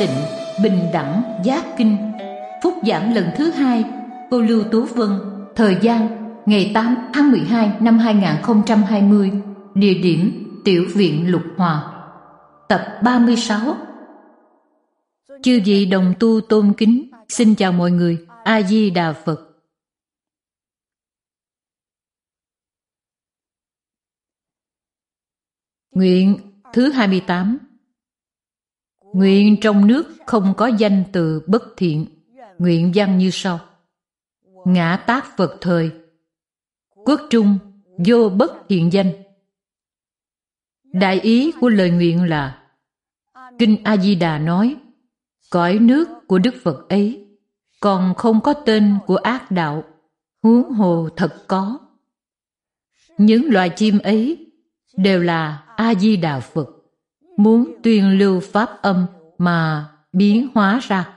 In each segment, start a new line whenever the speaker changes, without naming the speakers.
tịnh, bình đẳng, giác kinh. Phúc giảng lần thứ 2, cô Lưu Tú Vân. Thời gian ngày 8 tháng 12 năm 2020. Địa điểm Tiểu viện Lục Hòa. Tập 36. Chư vị đồng tu tôn kính, xin chào mọi người. A Di Đà Phật. Nguyện thứ 28. Nguyện trong nước không có danh từ bất thiện. Nguyện văn như sau: Ngã Tát Phật thời, quốc trung vô bất thiện danh. Đại ý của lời nguyện là: Kinh A Di Đà nói, cõi nước của Đức Phật ấy còn không có tên của ác đạo, huống hồ thật có. Những loài chim ấy đều là A Di Đà Phật muốn tuyên lưu pháp âm mà biến hóa ra.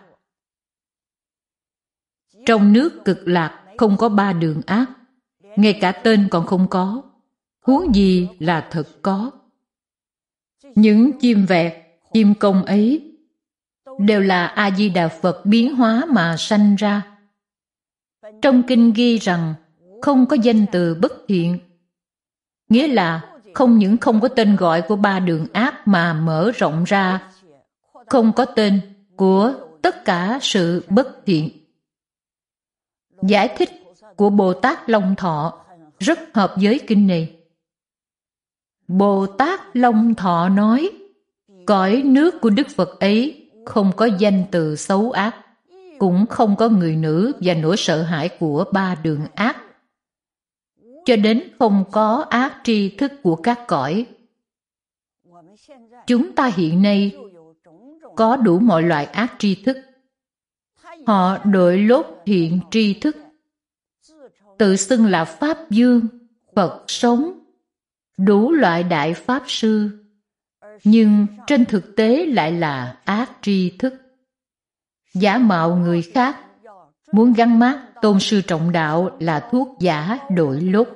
Trong nước Cực Lạc không có 3 đường ác, ngay cả tên còn không có, huống gì là thật có. Những chim vẹt, chim công ấy đều là A Di Đà Phật biến hóa mà sanh ra. Trong kinh ghi rằng không có danh từ bất thiện, nghĩa là không những không có tên gọi của 3 đường ác mà mở rộng ra, không có tên của tất cả sự bất thiện. Giải thích của Bồ Tát Long Thọ rất hợp với kinh này. Bồ Tát Long Thọ nói, cõi nước của Đức Phật ấy không có danh từ xấu ác, cũng không có người nữ và nỗi sợ hãi của 3 đường ác, cho đến không có ác tri thức của các cõi. Chúng ta hiện nay có đủ mọi loại ác tri thức. Họ đội lốt thiện tri thức, tự xưng là Pháp Dương, Phật sống, đủ loại đại Pháp Sư, nhưng trên thực tế lại là ác tri thức. Giả mạo người khác, muốn gắn mác tôn sư trọng đạo là thuốc giả đội lốt.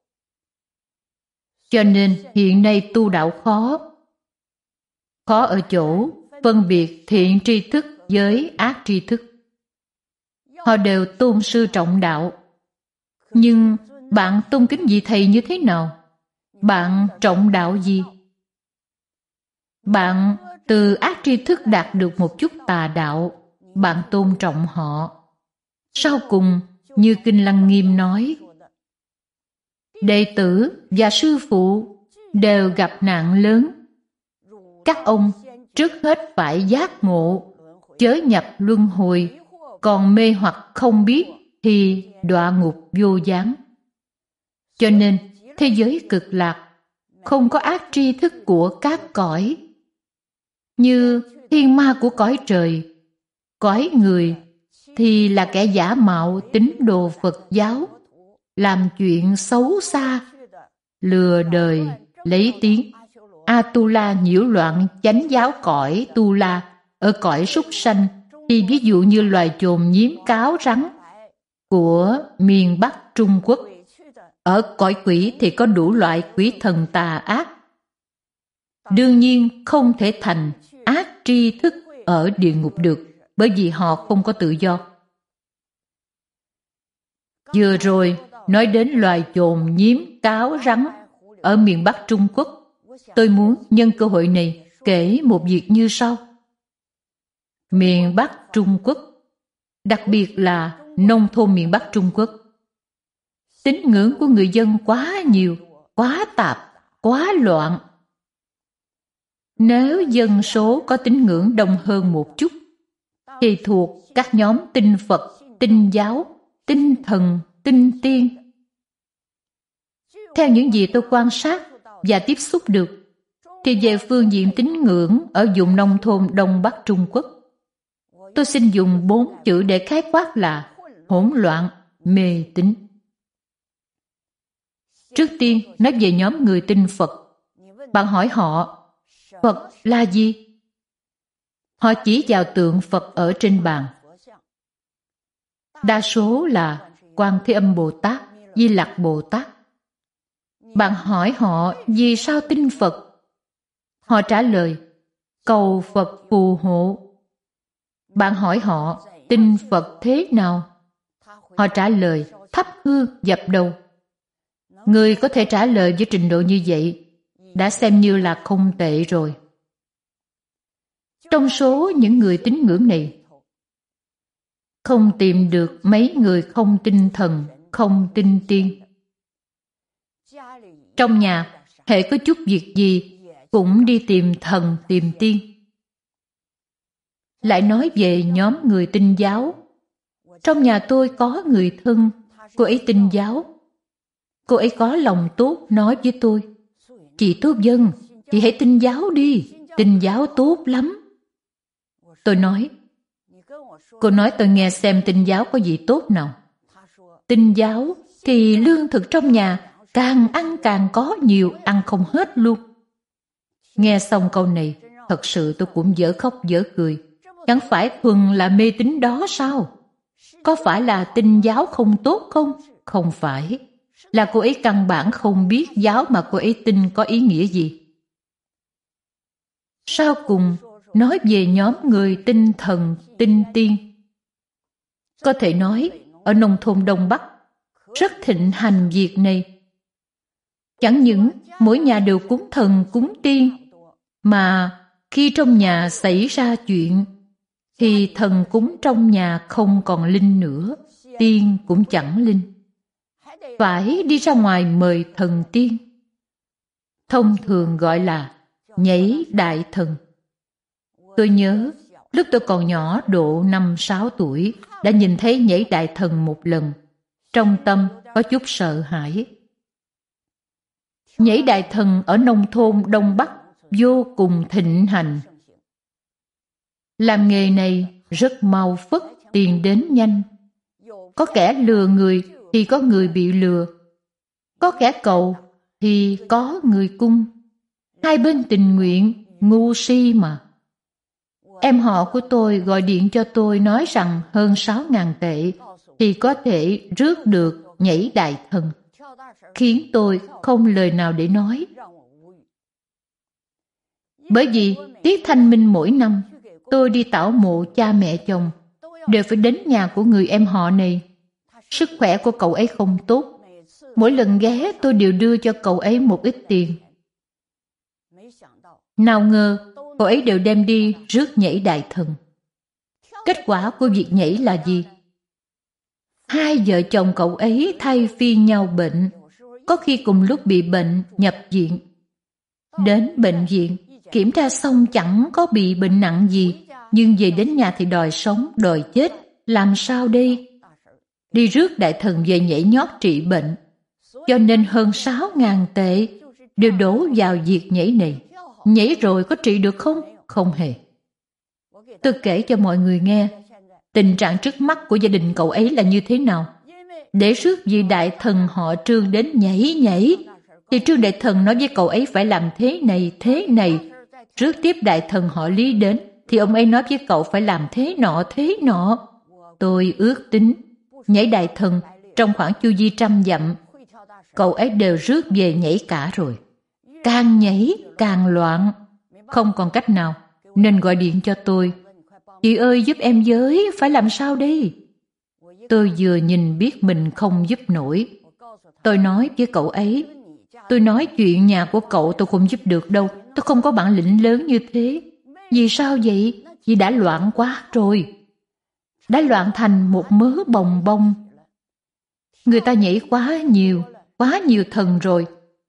Cho nên hiện nay tu đạo khó. Khó ở chỗ phân biệt thiện tri thức với ác tri thức. Họ đều tôn sư trọng đạo. Nhưng bạn tôn kính vị thầy như thế nào? Bạn trọng đạo gì? Bạn từ ác tri thức đạt được một chút tà đạo, bạn tôn trọng họ. Sau cùng, như Kinh Lăng Nghiêm nói, đệ tử và sư phụ đều gặp nạn lớn. Các ông trước hết phải giác ngộ, chớ nhập luân hồi, còn mê hoặc không biết thì đọa ngục vô gián. Cho nên, thế giới Cực Lạc không có ác tri thức của các cõi, như thiên ma của cõi trời. Cõi người thì là kẻ giả mạo tín đồ Phật giáo, làm chuyện xấu xa, lừa đời, lấy tiếng. Atula nhiễu loạn chánh giáo cõi Tu La. Ở cõi súc sanh thì ví dụ như loài chồn nhím cáo rắn của miền Bắc Trung Quốc. Ở cõi quỷ thì có đủ loại quỷ thần tà ác. Đương nhiên không thể thành ác tri thức ở địa ngục được, bởi vì họ không có tự do. Vừa rồi nói đến loài chồn nhím cáo rắn ở miền Bắc Trung Quốc. Tôi muốn nhân cơ hội này kể một việc như sau. Miền Bắc Trung Quốc, đặc biệt là nông thôn miền Bắc Trung Quốc, tín ngưỡng của người dân quá nhiều, quá tạp, quá loạn. Nếu dân số có tín ngưỡng đông hơn một chút, thì thuộc các nhóm tin Phật, tin giáo, tin thần, tin tiên. Theo những gì tôi quan sát và tiếp xúc được, thì về phương diện tín ngưỡng ở vùng nông thôn Đông Bắc Trung Quốc, tôi xin dùng 4 chữ để khái quát là hỗn loạn, mê tín. Trước tiên, nói về nhóm người tin Phật. Bạn hỏi họ, Phật là gì? Họ chỉ vào tượng Phật ở trên bàn. Đa số là Quan Thế Âm Bồ Tát, Di Lặc Bồ Tát. Bạn hỏi họ vì sao tin Phật? Họ trả lời, cầu Phật phù hộ. Bạn hỏi họ tin Phật thế nào? Họ trả lời thắp hương dập đầu. Người có thể trả lời với trình độ như vậy đã xem như là không tệ rồi. Trong số những người tín ngưỡng này, không tìm được mấy người không tin thần, không tin tiên. Trong nhà, hễ có chút việc gì cũng đi tìm thần, tìm tiên. Lại nói về nhóm người Tinh giáo. Trong nhà tôi có người thân, cô ấy Tinh giáo. Cô ấy có lòng tốt nói với tôi, chị Tốt Dân, chị hãy Tinh giáo đi, Tinh giáo tốt lắm. Tôi nói, cô nói tôi nghe xem Tinh giáo có gì tốt nào. Tinh giáo thì lương thực trong nhà càng ăn càng có nhiều, ăn không hết luôn. Nghe xong câu này, thật sự tôi cũng dở khóc dở cười. Chẳng phải thuần là mê tín đó sao? Có phải là Tinh giáo không tốt không? Không phải. Là cô ấy căn bản không biết giáo mà cô ấy tin có ý nghĩa gì. Sau cùng, nói về nhóm người tin thần, tin tiên. Có thể nói, ở nông thôn Đông Bắc, rất thịnh hành việc này. Chẳng những mỗi nhà đều cúng thần, cúng tiên, mà khi trong nhà xảy ra chuyện, thì thần cúng trong nhà không còn linh nữa, tiên cũng chẳng linh. Phải đi ra ngoài mời thần tiên. Thông thường gọi là nhảy đại thần. Tôi nhớ, lúc tôi còn nhỏ độ 5-6 tuổi, đã nhìn thấy nhảy đại thần một lần. Trong tâm có chút sợ hãi. Nhảy đại thần ở nông thôn Đông Bắc vô cùng thịnh hành. Làm nghề này rất mau phất, tiền đến nhanh. Có kẻ lừa người thì có người bị lừa. Có kẻ cầu thì có người cung. Hai bên tình nguyện, ngu si mà. Em họ của tôi gọi điện cho tôi nói rằng hơn 6.000 tệ thì có thể rước được nhảy đại thần. Khiến tôi không lời nào để nói. Bởi vì tiết thanh minh mỗi năm, tôi đi tảo mộ cha mẹ chồng, đều phải đến nhà của người em họ này. Sức khỏe của cậu ấy không tốt. Mỗi lần ghé tôi đều đưa cho cậu ấy một ít tiền. Nào ngờ, cậu ấy đều đem đi rước nhảy đại thần. Kết quả của việc nhảy là gì? Hai vợ chồng cậu ấy thay phiên nhau bệnh, có khi cùng lúc bị bệnh nhập viện. Đến bệnh viện, kiểm tra xong chẳng có bị bệnh nặng gì, nhưng về đến nhà thì đòi sống, đòi chết. Làm sao đây? Đi rước đại thần về nhảy nhót trị bệnh. Cho nên hơn 6.000 tệ đều đổ vào việc nhảy này. Nhảy rồi có trị được không? Không hề. Tôi kể cho mọi người nghe, tình trạng trước mắt của gia đình cậu ấy là như thế nào. Để rước vị đại thần họ Trương đến nhảy, thì Trương đại thần nói với cậu ấy phải làm thế này. Rước tiếp đại thần họ Lý đến, thì ông ấy nói với cậu phải làm thế nọ. Tôi ước tính, nhảy đại thần trong khoảng chu vi 100 dặm, cậu ấy đều rước về nhảy cả rồi. Càng nhảy càng loạn, không còn cách nào, nên gọi điện cho tôi. Chị ơi giúp em với, phải làm sao đây? Tôi vừa nhìn biết mình không giúp nổi. Tôi nói với cậu ấy, tôi nói chuyện nhà của cậu tôi không giúp được đâu, tôi không có bản lĩnh lớn như thế. Vì sao vậy? Vì đã loạn quá rồi. Đã loạn thành một mớ bồng bông. Người ta nhảy quá nhiều thần rồi.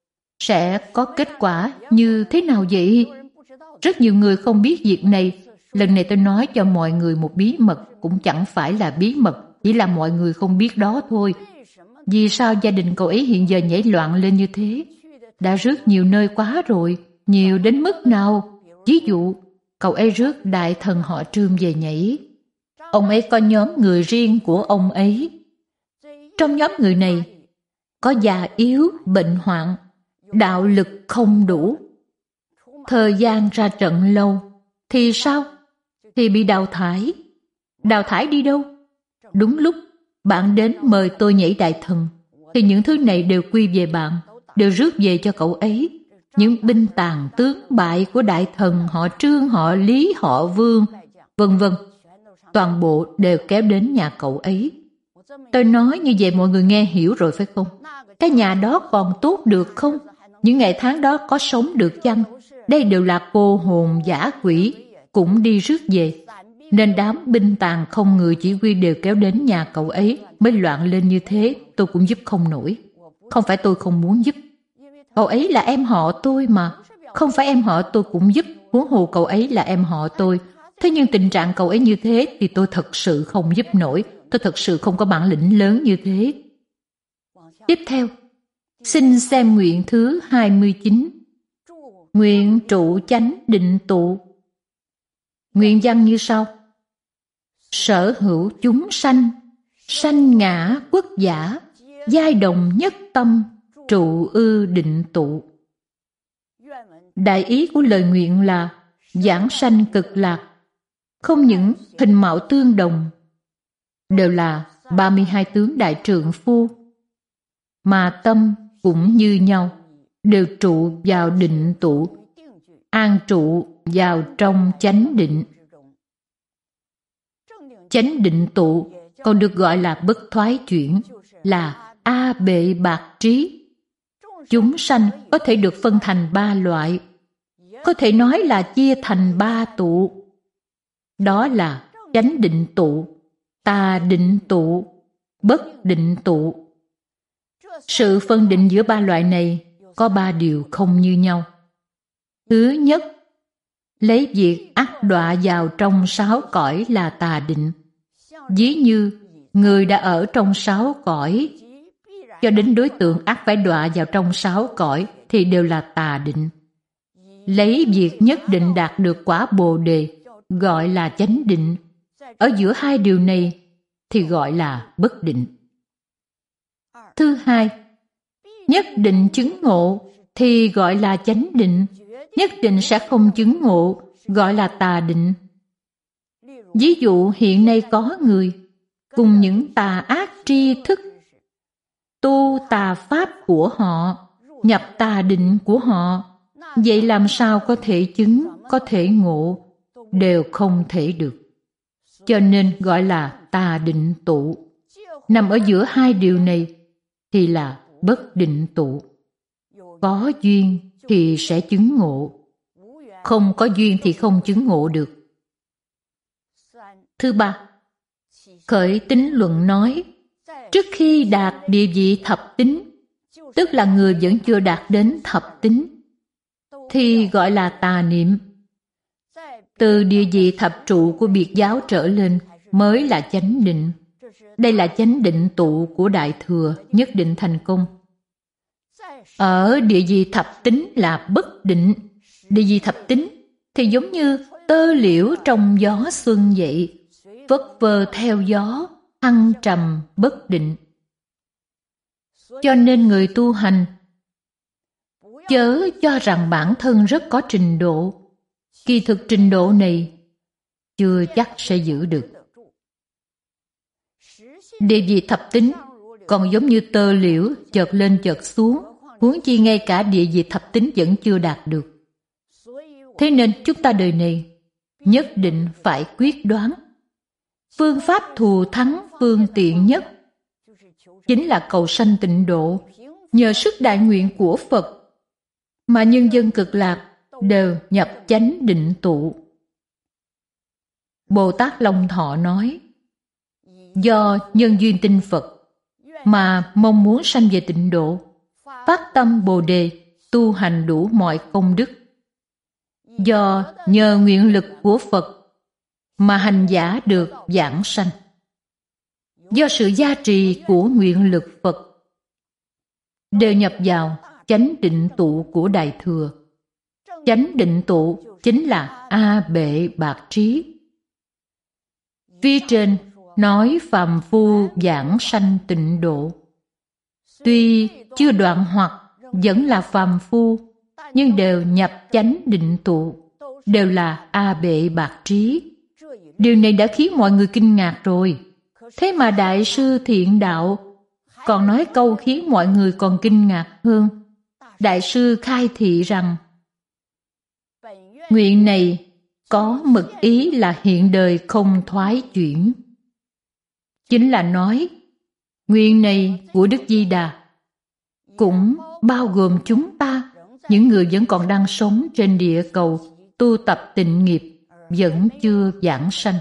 Sẽ có kết quả như thế nào vậy? Rất nhiều người không biết việc này. Lần này tôi nói cho mọi người một bí mật, cũng chẳng phải là bí mật, chỉ là mọi người không biết đó thôi. Vì sao gia đình cậu ấy hiện giờ nhảy loạn lên như thế? Đã rước nhiều nơi quá rồi, nhiều đến mức nào? Ví dụ, cậu ấy rước đại thần họ Trương về nhảy. Ông ấy có nhóm người riêng của ông ấy. Trong nhóm người này, có già yếu, bệnh hoạn, đạo lực không đủ. Thời gian ra trận lâu, thì sao? Thì bị đào thải. Đào thải đi đâu? Đúng lúc, bạn đến mời tôi nhảy đại thần, thì những thứ này đều quy về bạn, đều rước về cho cậu ấy. Những binh tàn tướng bại của đại thần họ Trương, họ Lý, họ Vương, vân vân, toàn bộ đều kéo đến nhà cậu ấy. Tôi nói như vậy mọi người nghe hiểu rồi phải không? Cái nhà đó còn tốt được không? Những ngày tháng đó có sống được chăng? Đây đều là cô hồn dã quỷ, cũng đi rước về. Nên đám binh tàn không người chỉ huy đều kéo đến nhà cậu ấy, mới loạn lên như thế, tôi cũng giúp không nổi. Không phải tôi không muốn giúp. Cậu ấy là em họ tôi mà. Không phải em họ tôi cũng giúp, huống hồ cậu ấy là em họ tôi. Thế nhưng tình trạng cậu ấy như thế thì tôi thật sự không giúp nổi. Tôi thật sự không có bản lĩnh lớn như thế. Tiếp theo, xin xem nguyện thứ 29. Nguyện trụ chánh định tụ. Nguyện văn như sau. Sở hữu chúng sanh, sanh ngã quốc giả, giai đồng nhất tâm, trụ ư định tụ. Đại ý của lời nguyện là giảng sanh cực lạc, không những hình mạo tương đồng, đều là 32 tướng đại trượng phu, mà tâm cũng như nhau, đều trụ vào định tụ, an trụ vào trong chánh định. Chánh định tụ còn được gọi là bất thoái chuyển, là A bệ bạc trí. Chúng sanh có thể được phân thành 3 loại, có thể nói là chia thành 3 tụ. Đó là chánh định tụ, tà định tụ, bất định tụ. Sự phân định giữa 3 loại này có 3 điều không như nhau. Thứ nhất, lấy việc ắt đọa vào trong 6 cõi là tà định. Ví như người đã ở trong 6 cõi, cho đến đối tượng ắt phải đọa vào trong 6 cõi thì đều là tà định. Lấy việc nhất định đạt được quả Bồ Đề gọi là chánh định. Ở giữa 2 điều này thì gọi là bất định. Thứ hai, nhất định chứng ngộ thì gọi là chánh định. Nhất định sẽ không chứng ngộ gọi là tà định. Ví dụ hiện nay có người cùng những tà ác tri thức tu tà pháp của họ, nhập tà định của họ, vậy làm sao có thể chứng, có thể ngộ, đều không thể được. Cho nên gọi là tà định tụ. Nằm ở giữa 2 điều này thì là bất định tụ. Có duyên thì sẽ chứng ngộ, không có duyên thì không chứng ngộ được. Thứ ba, khởi tín luận nói, trước khi đạt địa vị thập tín, tức là người vẫn chưa đạt đến thập tín, thì gọi là tà niệm. Từ địa vị thập trụ của biệt giáo trở lên mới là chánh định. Đây là chánh định tụ của Đại Thừa, nhất định thành công. Ở địa vị thập tín là bất định. Địa vị thập tín thì giống như tơ liễu trong gió xuân vậy, vất vơ theo gió, thăng trầm bất định. Cho nên người tu hành chớ cho rằng bản thân rất có trình độ. Kỳ thực trình độ này chưa chắc sẽ giữ được. Địa vị thập tín còn giống như tơ liễu chợt lên chợt xuống, huống chi ngay cả địa vị thập tín vẫn chưa đạt được. Thế nên chúng ta đời này nhất định phải quyết đoán. Phương pháp thù thắng phương tiện nhất chính là cầu sanh tịnh độ. Nhờ sức đại nguyện của Phật mà nhân dân cực lạc đều nhập chánh định tụ. Bồ Tát Long Thọ nói, do nhân duyên tin Phật mà mong muốn sanh về tịnh độ, phát tâm Bồ Đề, tu hành đủ mọi công đức. Do nhờ nguyện lực của Phật mà hành giả được vãng sanh. Do sự gia trì của nguyện lực Phật đều nhập vào chánh định tụ của Đại Thừa. Chánh định tụ chính là A bệ bạc trí. Phía trên nói phàm phu vãng sanh tịnh độ. Tuy chưa đoạn hoặc vẫn là phàm phu, nhưng đều nhập chánh định tụ, đều là A bệ bạc trí. Điều này đã khiến mọi người kinh ngạc rồi. Thế mà Đại sư Thiện Đạo còn nói câu khiến mọi người còn kinh ngạc hơn. Đại sư khai thị rằng, nguyện này có mực ý là hiện đời không thoái chuyển. Chính là nói, nguyện này của Đức Di Đà cũng bao gồm chúng ta, những người vẫn còn đang sống trên địa cầu, tu tập tịnh nghiệp, vẫn chưa giảng sanh.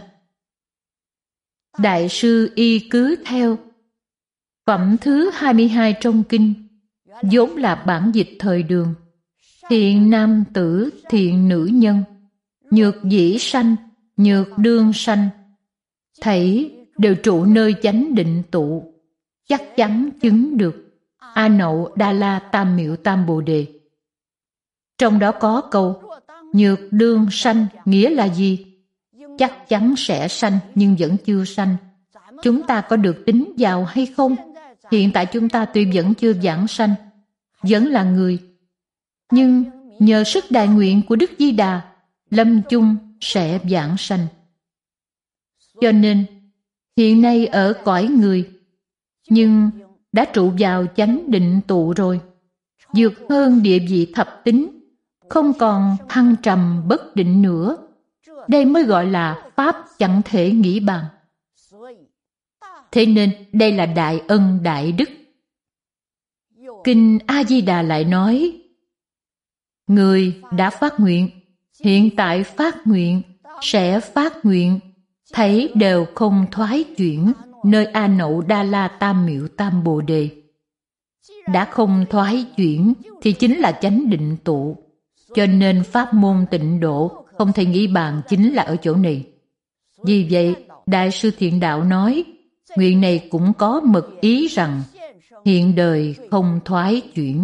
Đại sư y cứ theo phẩm thứ 22 trong kinh, vốn là bản dịch thời Đường. Thiện nam tử, thiện nữ nhân, nhược dĩ sanh, nhược đương sanh, thảy đều trụ nơi chánh định tụ, chắc chắn chứng được A Nậu Đa La Tam Miệu Tam Bồ Đề. Trong đó có câu nhược đương sanh nghĩa là gì? Chắc chắn sẽ sanh nhưng vẫn chưa sanh. Chúng ta có được tính vào hay không? Hiện tại chúng ta tuy vẫn chưa giảng sanh, vẫn là người, nhưng nhờ sức đại nguyện của Đức Di Đà, lâm chung sẽ giảng sanh. Cho nên hiện nay ở cõi người, nhưng đã trụ vào chánh định tụ rồi, vượt hơn địa vị thập tính, không còn thăng trầm bất định nữa. Đây mới gọi là Pháp chẳng thể nghĩ bàn. Thế nên đây là đại ân đại đức. Kinh A-di-đà lại nói, người đã phát nguyện, hiện tại phát nguyện, sẽ phát nguyện, thấy đều không thoái chuyển nơi A Nậu Đa La Tam Miệu Tam Bồ Đề. Đã không thoái chuyển thì chính là chánh định tụ. Cho nên pháp môn tịnh độ không thể nghĩ bàn chính là ở chỗ này. Vì vậy, Đại sư Thiện Đạo nói, nguyện này cũng có mật ý rằng hiện đời không thoái chuyển.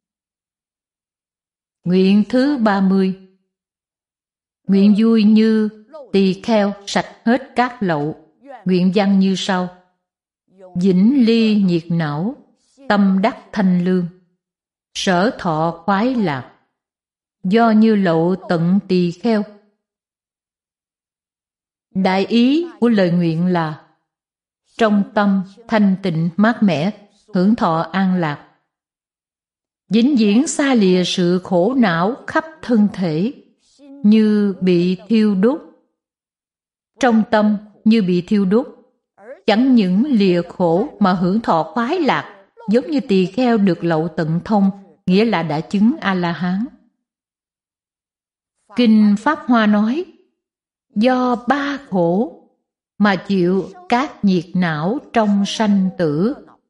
Nguyện thứ 30. Nguyện vui như tỳ kheo sạch hết các lậu. Nguyện văn như sau: vĩnh ly nhiệt não, tâm đắc thanh lương, sở thọ khoái lạc, do như lậu tận tỳ kheo. Đại ý của lời nguyện là trong tâm thanh tịnh mát mẻ, hưởng thọ an lạc, vĩnh viễn xa lìa sự khổ não khắp thân thể, như bị thiêu đốt. Trong tâm như bị thiêu đốt, chẳng những lìa khổ mà hưởng thọ khoái lạc, giống như tỳ kheo được lậu tận thông, nghĩa là đã chứng A-la-hán. Kinh Pháp Hoa nói, do ba khổ mà chịu các nhiệt não trong sanh tử.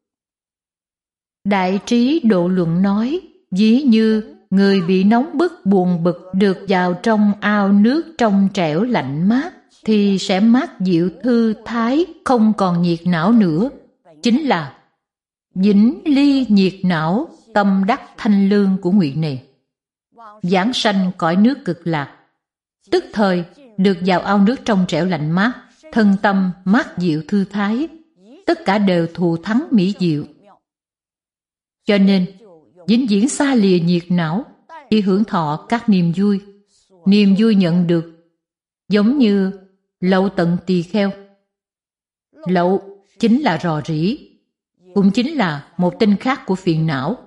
Đại Trí Độ Luận nói, ví như người bị nóng bức buồn bực được vào trong ao nước trong trẻo lạnh mát, thì sẽ mát dịu thư thái, không còn nhiệt não nữa. Chính là vĩnh ly nhiệt não, tâm đắc thanh lương của nguyện này. Giảng sanh cõi nước cực lạc, tức thời được vào ao nước trong trẻo lạnh mát, thân tâm mát dịu thư thái, tất cả đều thù thắng mỹ diệu. Cho nên vĩnh viễn xa lìa nhiệt não, chỉ hưởng thọ các niềm vui. Niềm vui nhận được giống như lậu tận tỳ kheo. Lậu chính là rò rỉ, cũng chính là một tên khác của phiền não.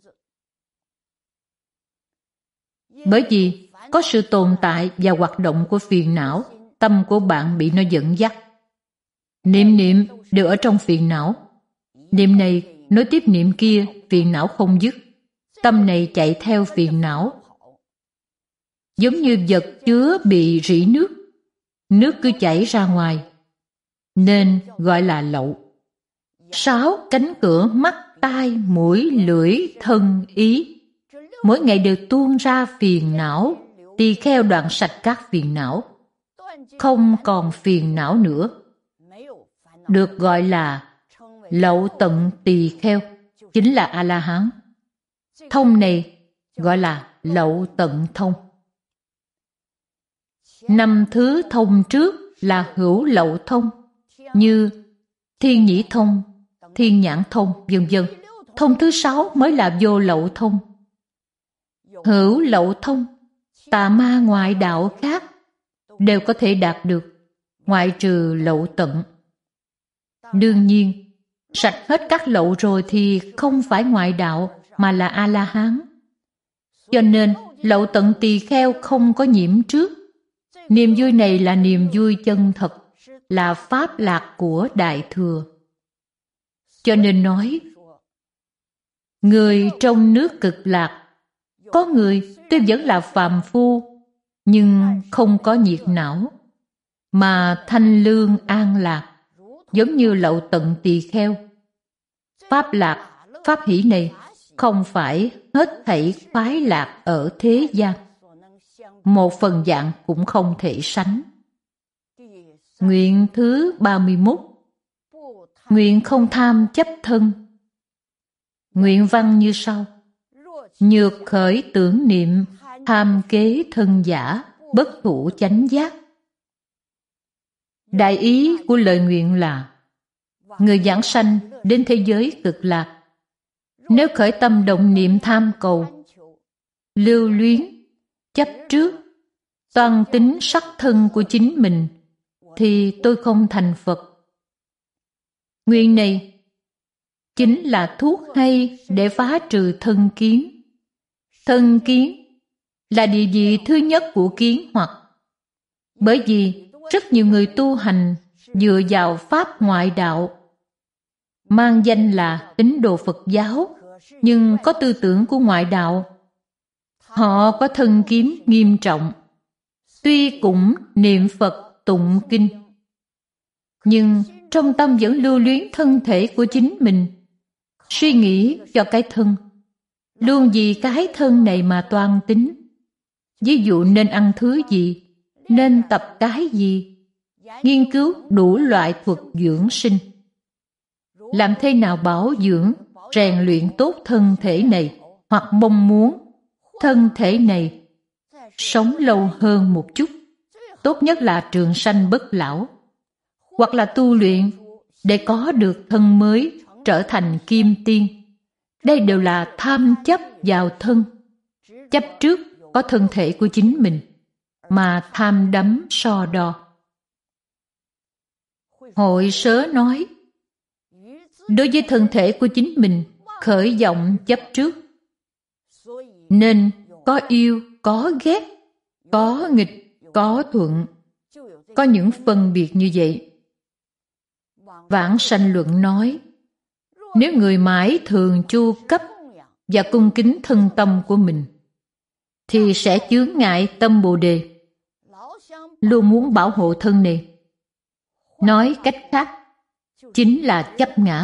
Bởi vì có sự tồn tại và hoạt động của phiền não, tâm của bạn bị nó dẫn dắt. Niệm niệm đều ở trong phiền não. Niệm này nối tiếp niệm kia, phiền não không dứt. Tâm này chạy theo phiền não. Giống như vật chứa bị rỉ nước, nước cứ chảy ra ngoài, nên gọi là lậu. 6 cánh cửa mắt, tai, mũi, lưỡi, thân, ý, mỗi ngày đều tuôn ra phiền não. Tỳ kheo đoạn sạch các phiền não, không còn phiền não nữa, được gọi là lậu tận tỳ kheo, chính là A-la-hán. Thông này gọi là lậu tận thông. 5 thứ thông trước là hữu lậu thông, như thiên nhĩ thông, thiên nhãn thông, vân vân. Thông thứ 6 mới là vô lậu thông. Hữu lậu thông, tà ma ngoại đạo khác đều có thể đạt được, ngoại trừ lậu tận. Đương nhiên, sạch hết các lậu rồi thì không phải ngoại đạo mà là A-la-hán. Cho nên lậu tận tỳ kheo không có nhiễm trước. Niềm vui này là niềm vui chân thật, là pháp lạc của Đại Thừa. Cho nên nói, người trong nước cực lạc, có người tuy vẫn là phàm phu, nhưng không có nhiệt não, mà thanh lương an lạc, giống như Lậu Tận Tỳ Kheo. Pháp lạc, pháp hỷ này không phải hết thảy khoái lạc ở thế gian, một phần vạn cũng không thể sánh. Nguyện thứ 31. Nguyện không tham chấp thân. Nguyện văn như sau: nhược khởi tưởng niệm, tham kế thân giả, bất thủ chánh giác. Đại ý của lời nguyện là, người giảng sanh đến thế giới cực lạc, nếu khởi tâm động niệm tham cầu, lưu luyến, chấp trước, toan tính sắc thân của chính mình, thì tôi không thành Phật. Nguyện này chính là thuốc hay để phá trừ thân kiến. Thân kiến là địa vị thứ nhất của kiến hoặc. Bởi vì rất nhiều người tu hành dựa vào pháp ngoại đạo, mang danh là tín đồ Phật giáo, nhưng có tư tưởng của ngoại đạo. Họ có thân kiến nghiêm trọng, tuy cũng niệm Phật tụng kinh, nhưng trong tâm vẫn lưu luyến thân thể của chính mình, suy nghĩ cho cái thân, luôn vì cái thân này mà toan tính. Ví dụ nên ăn thứ gì, nên tập cái gì, nghiên cứu đủ loại thuật dưỡng sinh. Làm thế nào bảo dưỡng, rèn luyện tốt thân thể này, hoặc mong muốn thân thể này sống lâu hơn một chút, tốt nhất là trường sanh bất lão, hoặc là tu luyện để có được thân mới, trở thành kim tiên. Đây đều là tham chấp vào thân, chấp trước có thân thể của chính mình, mà tham đắm so đo. Hội Sớ nói, đối với thân thể của chính mình khởi vọng chấp trước, nên có yêu, có ghét, có nghịch, có thuận, có những phân biệt như vậy. Vãng Sanh Luận nói, nếu người mãi thường chu cấp và cung kính thân tâm của mình, thì sẽ chướng ngại tâm Bồ Đề, luôn muốn bảo hộ thân này. Nói cách khác, chính là chấp ngã.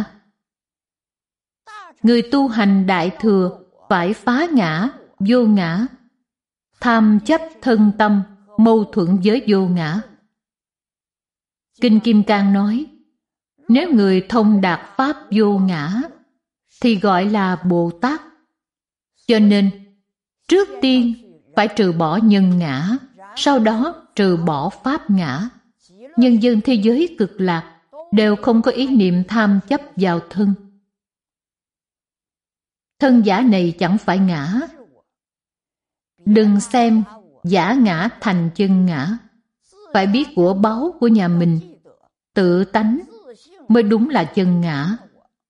Người tu hành Đại Thừa phải phá ngã, vô ngã, tham chấp thân tâm, mâu thuẫn với vô ngã. Kinh Kim Cang nói, nếu người thông đạt pháp vô ngã, thì gọi là Bồ Tát. Cho nên, trước tiên phải trừ bỏ nhân ngã, sau đó trừ bỏ pháp ngã. Nhân dân thế giới cực lạc đều không có ý niệm tham chấp vào thân. Thân giả này chẳng phải ngã. Đừng xem giả ngã thành chân ngã. Phải biết của báu của nhà mình, tự tánh mới đúng là chân ngã.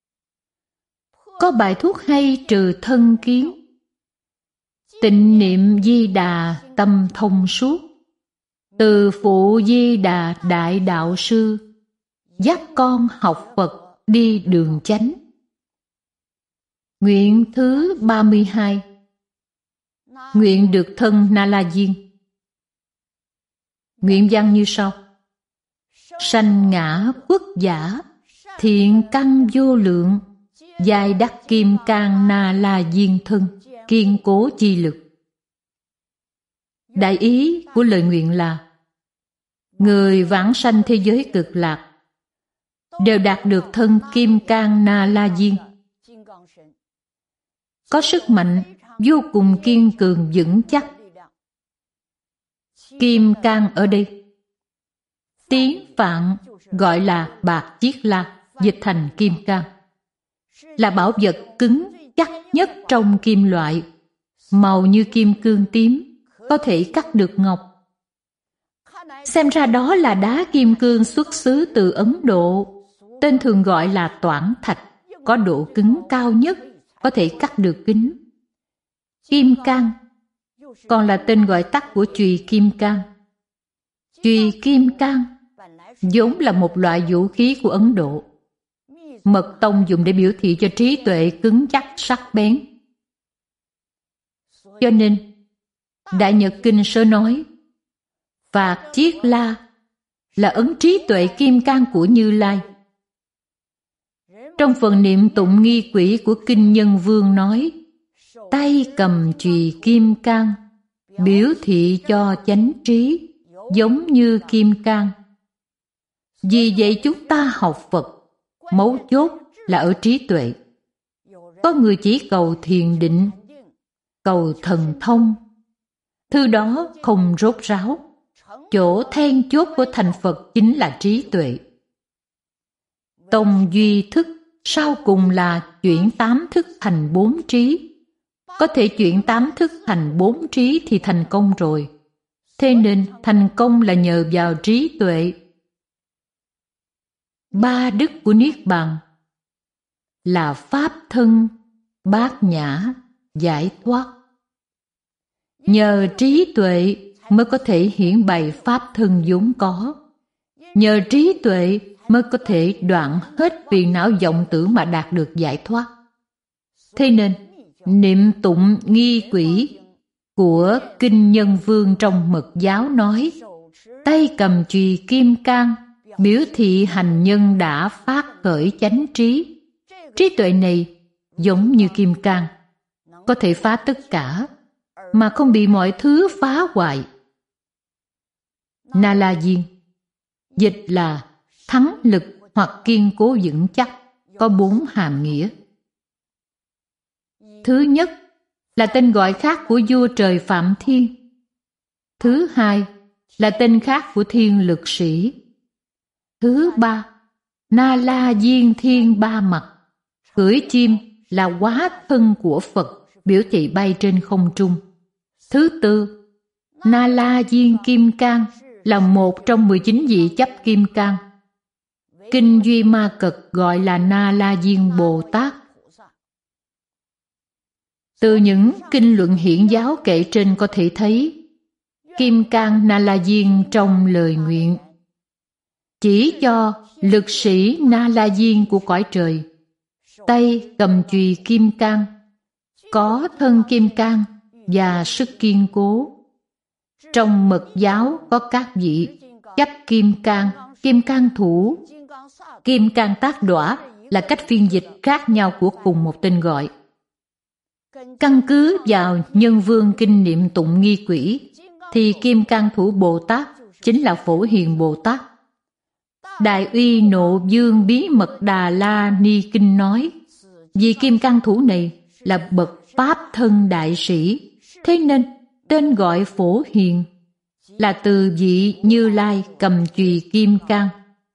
Có bài thuốc hay trừ thân kiến. Tịnh niệm Di Đà tâm thông suốt, từ phụ Di Đà đại đạo sư, dắt con học Phật đi đường chánh. Nguyện thứ 32. Nguyện được thân Na La Diên. Nguyện văn như sau: sanh ngã quốc giả, thiện căn vô lượng, giai đắc kim cang Na La Diên thân, kiên cố chi lực. Đại ý của lời nguyện là, người vãng sanh thế giới cực lạc đều đạt được thân kim cang Na La Diên, có sức mạnh vô cùng kiên cường vững chắc. Kim cang ở đây, tiếng Phạn gọi là bạc chiết la, dịch thành kim cang, là bảo vật cứng chắc nhất trong kim loại, màu như kim cương tím, có thể cắt được ngọc. Xem ra đó là đá kim cương xuất xứ từ Ấn Độ, tên thường gọi là toản thạch, có độ cứng cao nhất, có thể cắt được kính. Kim cang còn là tên gọi tắt của chùy kim cang. Chùy kim cang vốn là một loại vũ khí của Ấn Độ. Mật tông dùng để biểu thị cho trí tuệ cứng chắc sắc bén. Cho nên, Đại Nhật Kinh sớ nói, Phạt Chiết La là ấn trí tuệ kim cang của Như Lai. Trong phần niệm tụng nghi quỹ của Kinh Nhân Vương nói, tay cầm chùy kim cang, biểu thị cho chánh trí, giống như kim cang. Vì vậy chúng ta học Phật, mấu chốt là ở trí tuệ. Có người chỉ cầu thiền định, cầu thần thông. Thứ đó không rốt ráo. Chỗ then chốt của thành Phật chính là trí tuệ. Tông duy thức sau cùng là chuyển 8 thức thành 4 trí. Có thể chuyển 8 thức thành 4 trí thì thành công rồi. Thế nên thành công là nhờ vào trí tuệ. 3 đức của Niết Bàn là Pháp thân, Bát nhã, giải thoát. Nhờ trí tuệ mới có thể hiển bày Pháp thân vốn có. Nhờ trí tuệ mới có thể đoạn hết phiền não vọng tưởng mà đạt được giải thoát. Thế nên, niệm tụng nghi quỹ của Kinh Nhân Vương trong Mật giáo nói, tay cầm chùy kim cang, biểu thị hành nhân đã phát khởi chánh trí. Trí tuệ này giống như kim cang, có thể phá tất cả, mà không bị mọi thứ phá hoại. Na La Diên dịch là thắng lực hoặc kiên cố vững chắc, có 4 hàm nghĩa. Thứ nhất là tên gọi khác của vua trời Phạm Thiên. Thứ hai là tên khác của thiên lực sĩ. Thứ ba, Na La Diên Thiên Ba Mặt, cưỡi chim là hóa thân của Phật, biểu thị bay trên không trung. Thứ tư, Na La Diên Kim Cang là một trong 19 vị chấp kim cang. Kinh Duy Ma Cật gọi là Na La Diên Bồ Tát. Từ những kinh luận hiển giáo kể trên có thể thấy, Kim Cang Na La Diên trong lời nguyện chỉ cho lực sĩ Na La Diên của cõi trời, tay cầm chùy kim cang, có thân kim cang và sức kiên cố. Trong Mật giáo có các vị chấp kim cang thủ, kim cang tác đọa là cách phiên dịch khác nhau của cùng một tên gọi. Căn cứ vào Nhân Vương kinh niệm tụng nghi quỹ thì kim cang thủ Bồ Tát chính là Phổ Hiền Bồ Tát. Đại Uy Nộ Dương Bí Mật Đà La Ni Kinh nói, vì kim cang thủ này là bậc Pháp thân đại sĩ, thế nên tên gọi Phổ Hiền là từ vị Như Lai cầm chùy kim cang.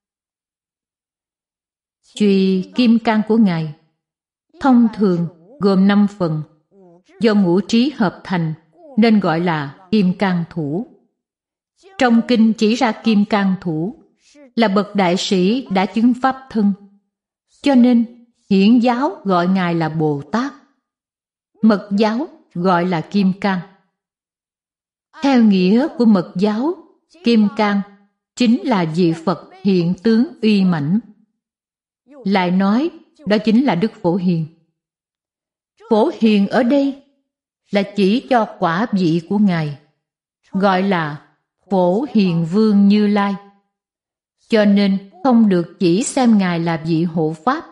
Chùy kim cang của Ngài thông thường gồm 5 phần, do ngũ trí hợp thành nên gọi là kim cang thủ. Trong kinh chỉ ra kim cang thủ là bậc đại sĩ đã chứng Pháp thân, cho nên Hiển giáo gọi Ngài là Bồ Tát, Mật giáo gọi là kim cang. Theo nghĩa của Mật giáo, kim cang chính là vị Phật hiện tướng uy mãnh. Lại nói đó chính là Đức Phổ Hiền. Phổ Hiền ở đây là chỉ cho quả vị của Ngài, gọi là Phổ Hiền Vương Như Lai. Cho nên không được chỉ xem Ngài là vị hộ Pháp.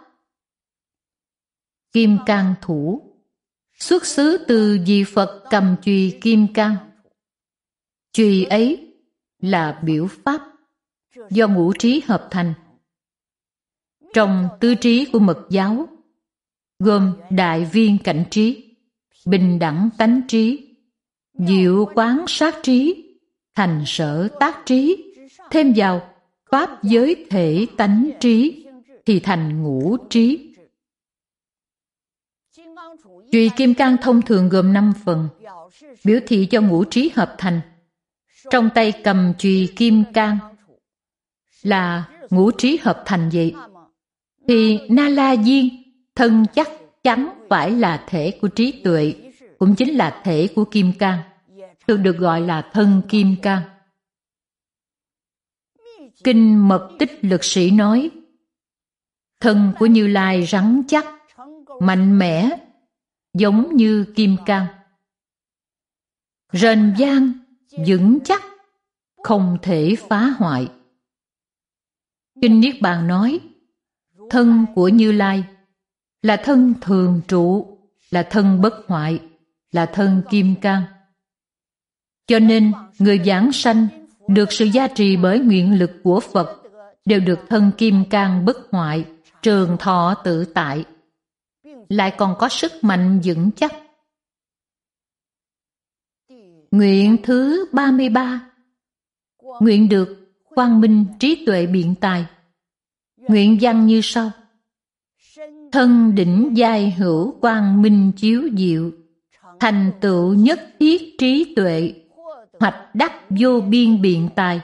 Kim cang thủ xuất xứ từ vị Phật cầm chùy kim cang. Chùy ấy là biểu Pháp, do ngũ trí hợp thành. Trong tứ trí của Mật giáo, gồm đại viên cảnh trí, bình đẳng tánh trí, diệu quán sát trí, thành sở tác trí, thêm vào Pháp giới thể tánh trí thì thành ngũ trí. Chùy kim cang thông thường gồm 5 phần, biểu thị cho ngũ trí hợp thành. Trong tay cầm chùy kim cang là ngũ trí hợp thành vậy, thì Na La Diên thân chắc chắn phải là thể của trí tuệ, cũng chính là thể của kim cang, thường được gọi là thân kim cang. Kinh Mật Tích Lực Sĩ nói, thân của Như Lai rắn chắc, mạnh mẽ, giống như kim cang, rền vang, vững chắc, không thể phá hoại. Kinh Niết Bàn nói, thân của Như Lai là thân thường trụ, là thân bất hoại, là thân kim cang. Cho nên, người giảng sanh được sự gia trì bởi nguyện lực của Phật đều được thân kim cang bất hoại, trường thọ tự tại, lại còn có sức mạnh vững chắc. Nguyện thứ 33. Nguyện được quang minh trí tuệ biện tài. Nguyện văn như sau: thân đỉnh giai hữu quang minh chiếu diệu, thành tựu nhất thiết trí tuệ, hoạch đắc vô biên biện tài.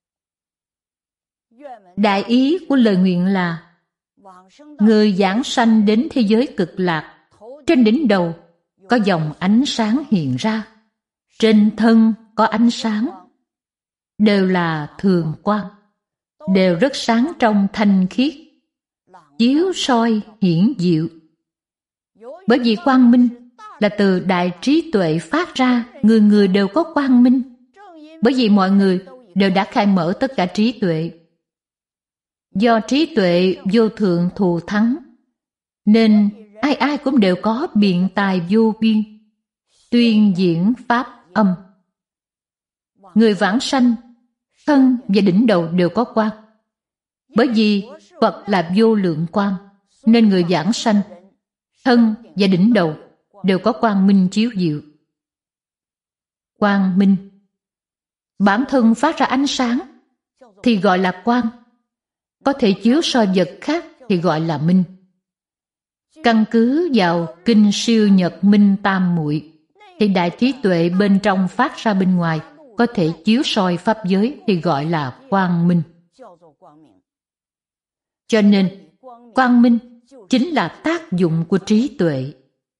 Đại ý của lời nguyện là, người giảng sanh đến thế giới cực lạc, trên đỉnh đầu có dòng ánh sáng hiện ra, trên thân có ánh sáng, đều là thường quang, đều rất sáng trong thanh khiết, chiếu soi hiển diệu. Bởi vì quang minh là từ đại trí tuệ phát ra, người người đều có quang minh. Bởi vì mọi người đều đã khai mở tất cả trí tuệ. Do trí tuệ vô thượng thù thắng, nên ai ai cũng đều có biện tài vô biên, tuyên diễn pháp âm. Người vãng sanh, thân và đỉnh đầu đều có quang. Bởi vì Phật là vô lượng quang, nên người vãng sanh, thân và đỉnh đầu đều có quang minh chiếu diệu. Quang minh, bản thân phát ra ánh sáng thì gọi là quang, có thể chiếu soi vật khác thì gọi là minh. Căn cứ vào kinh siêu nhật minh tam muội thì đại trí tuệ bên trong phát ra bên ngoài, có thể chiếu soi pháp giới thì gọi là quang minh. Cho nên quang minh chính là tác dụng của trí tuệ.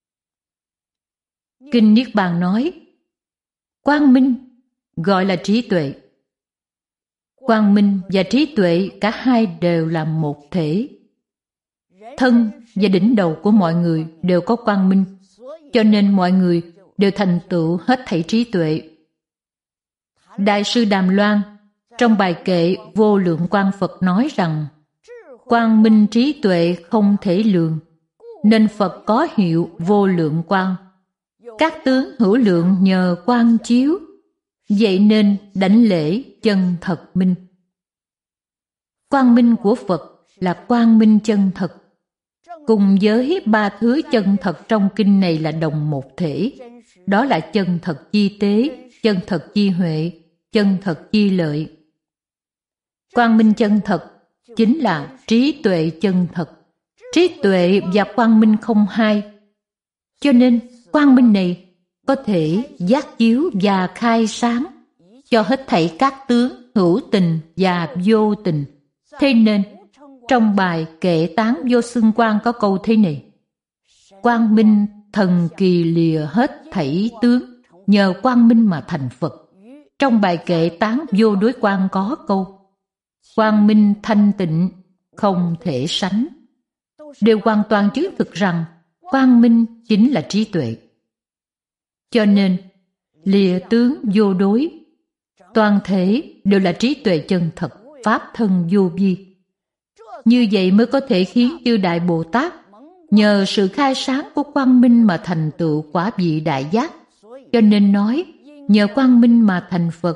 Kinh Niết Bàn nói, quang minh gọi là trí tuệ. Quang minh và trí tuệ cả hai đều là một thể. Thân và đỉnh đầu của mọi người đều có quang minh, cho nên mọi người đều thành tựu hết thảy trí tuệ. Đại sư Đàm Loan trong bài kệ Vô Lượng Quang Phật nói rằng, quang minh trí tuệ không thể lường, nên Phật có hiệu vô lượng quang. Các tướng hữu lượng nhờ quang chiếu, vậy nên đảnh lễ chân thật minh. Quang minh của Phật là quang minh chân thật, cùng với ba thứ chân thật trong kinh này là đồng một thể. Đó là chân thật chi tế, chân thật chi huệ, chân thật chi lợi. Quang minh chân thật chính là trí tuệ chân thật. Trí tuệ và quang minh không hai, cho nên quang minh này có thể giác chiếu và khai sáng cho hết thảy các tướng hữu tình và vô tình. Thế nên trong bài Kệ Tán Vô Xưng Quang có câu thế này: quang minh thần kỳ lìa hết thảy tướng, nhờ quang minh mà thành Phật. Trong bài Kệ Tán Vô Đối Quang có câu: quang minh thanh tịnh không thể sánh. Đều hoàn toàn chứng thực rằng quang minh chính là trí tuệ. Cho nên lìa tướng vô đối, toàn thể đều là trí tuệ chân thật, pháp thân vô vi. Như vậy mới có thể khiến chư Đại Bồ Tát nhờ sự khai sáng của quang minh mà thành tựu quả vị đại giác. Cho nên nói nhờ quang minh mà thành Phật.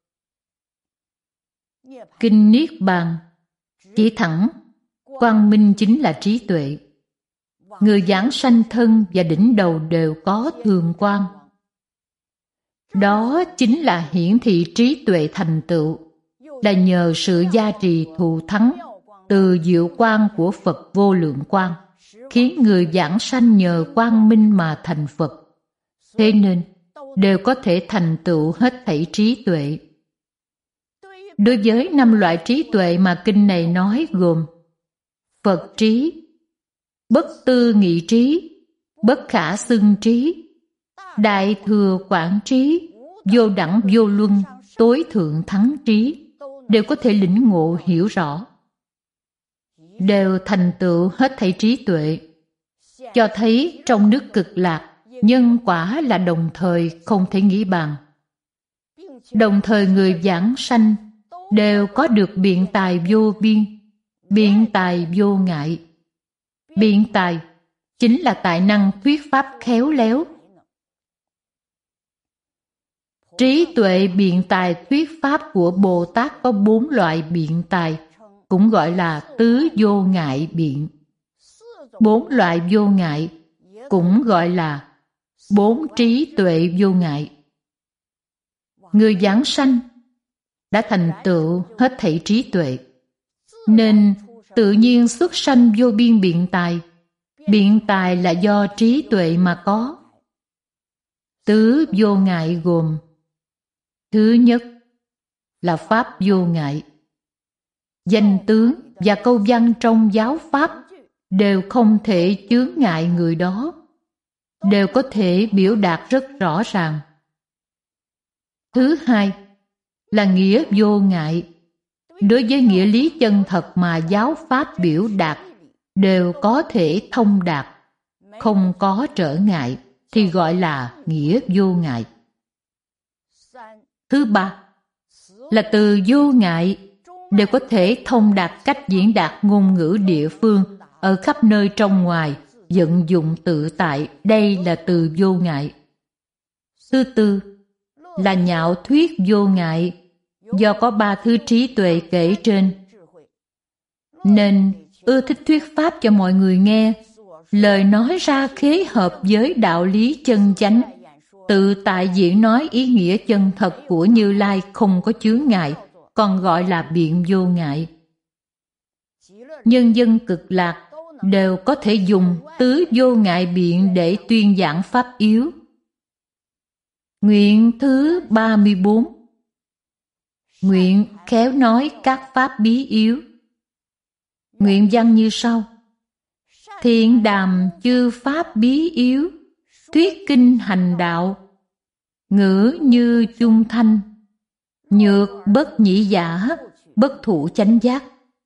Kinh Niết Bàn chỉ thẳng quang minh chính là trí tuệ. Người giảng sanh thân và đỉnh đầu đều có thường quang. Đó chính là hiển thị trí tuệ thành tựu, là nhờ sự gia trì thù thắng từ diệu quang của Phật vô lượng quang, khiến người giảng sanh nhờ quang minh mà thành Phật. Thế nên đều có thể thành tựu hết thảy trí tuệ. Đối với 5 loại trí tuệ mà kinh này nói gồm Phật trí, bất tư nghị trí, bất khả xưng trí, đại thừa quảng trí, vô đẳng vô luân, tối thượng thắng trí, đều có thể lĩnh ngộ hiểu rõ, đều thành tựu hết thảy trí tuệ, cho thấy trong nước Cực Lạc nhân quả là đồng thời không thể nghĩ bàn. Đồng thời người giảng sanh đều có được biện tài vô biên, biện tài vô ngại. Biện tài chính là tài năng thuyết pháp khéo léo. Trí tuệ biện tài thuyết pháp của Bồ Tát có 4 loại biện tài, cũng gọi là tứ vô ngại biện. 4 loại vô ngại cũng gọi là 4 trí tuệ vô ngại. Người giảng sanh đã thành tựu hết thảy trí tuệ, nên tự nhiên xuất sanh vô biên biện tài. Biện tài là do trí tuệ mà có. Tứ vô ngại gồm: thứ nhất là pháp vô ngại. Danh tướng và câu văn trong giáo pháp đều không thể chướng ngại người đó, đều có thể biểu đạt rất rõ ràng. Thứ hai là nghĩa vô ngại. Đối với nghĩa lý chân thật mà giáo pháp biểu đạt đều có thể thông đạt, không có trở ngại, thì gọi là nghĩa vô ngại. Thứ ba là từ vô ngại, đều có thể thông đạt cách diễn đạt ngôn ngữ địa phương ở khắp nơi trong ngoài, vận dụng tự tại. Đây là từ vô ngại. Thứ tư là nhạo thuyết vô ngại. Do có 3 thứ trí tuệ kể trên, nên ưa thích thuyết pháp cho mọi người nghe. Lời nói ra khế hợp với đạo lý chân chánh, tự tại diễn nói ý nghĩa chân thật của Như Lai, không có chướng ngại, còn gọi là biện vô ngại. Nhân dân Cực Lạc đều có thể dùng tứ vô ngại biện để tuyên giảng pháp yếu. Nguyện thứ 34. Nguyện khéo nói các pháp bí yếu. Nguyện văn như sau: thiện đàm chư pháp bí yếu, thuyết kinh hành đạo, ngữ như chung thanh, nhược bất nhĩ giả, bất thụ chánh giác.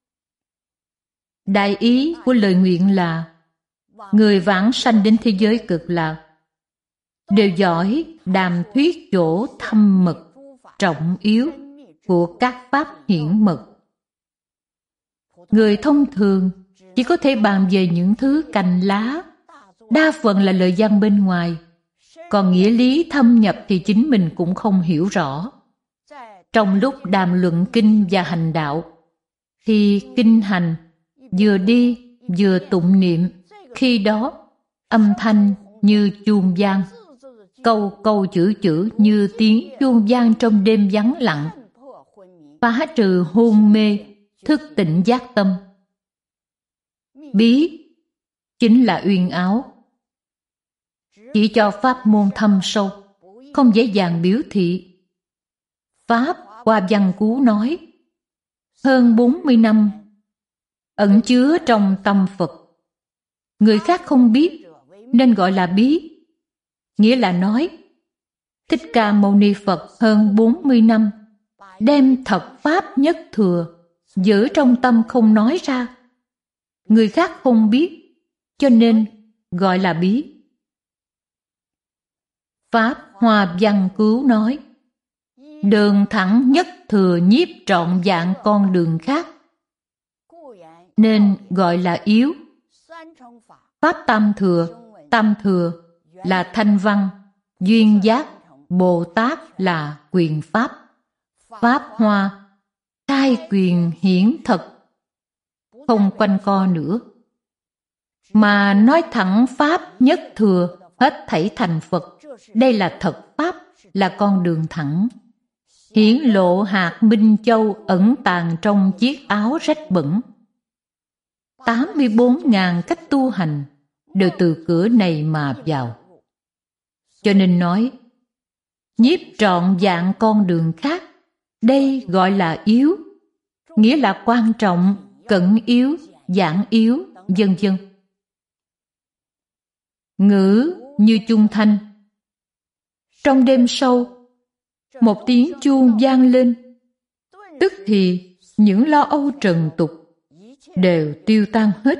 Đại ý của lời nguyện là người vãng sanh đến thế giới Cực Lạc đều giỏi đàm thuyết chỗ thâm mật, trọng yếu của các pháp hiển mật. Người thông thường chỉ có thể bàn về những thứ cành lá, đa phần là lời văn bên ngoài, còn nghĩa lý thâm nhập thì chính mình cũng không hiểu rõ. Trong lúc đàm luận kinh và hành đạo, thì kinh hành vừa đi vừa tụng niệm, khi đó âm thanh như chuông vang, câu câu chữ chữ như tiếng chuông vang trong đêm vắng lặng, phá trừ hôn mê, thức tỉnh giác tâm. Bí chính là uyên áo, chỉ cho pháp môn thâm sâu, không dễ dàng biểu thị. Pháp qua văn cú nói, hơn 40 năm ẩn chứa trong tâm Phật. Người khác không biết nên gọi là bí. Nghĩa là nói, Thích Ca Mâu Ni Phật hơn 40 năm đem thật pháp nhất thừa giữ trong tâm không nói ra. Người khác không biết, cho nên gọi là bí. Pháp Hoa Văn Cứu nói, đường thẳng nhất thừa nhiếp trọn vẹn con đường khác, nên gọi là yếu. Pháp tam thừa là thanh văn, duyên giác, Bồ Tát là quyền pháp. Pháp Hoa khai quyền hiển thật, không quanh co nữa, mà nói thẳng pháp nhất thừa, hết thảy thành Phật. Đây là thật pháp, là con đường thẳng. Hiển lộ hạt Minh Châu ẩn tàng trong chiếc áo rách bẩn. 84.000 cách tu hành đều từ cửa này mà vào. Cho nên nói, nhiếp trọn vẹn con đường khác, đây gọi là yếu, nghĩa là quan trọng, cận yếu, giảng yếu, vân vân. Ngữ như chung thanh. Trong đêm sâu, một tiếng chuông vang lên, tức thì những lo âu trần tục đều tiêu tan hết.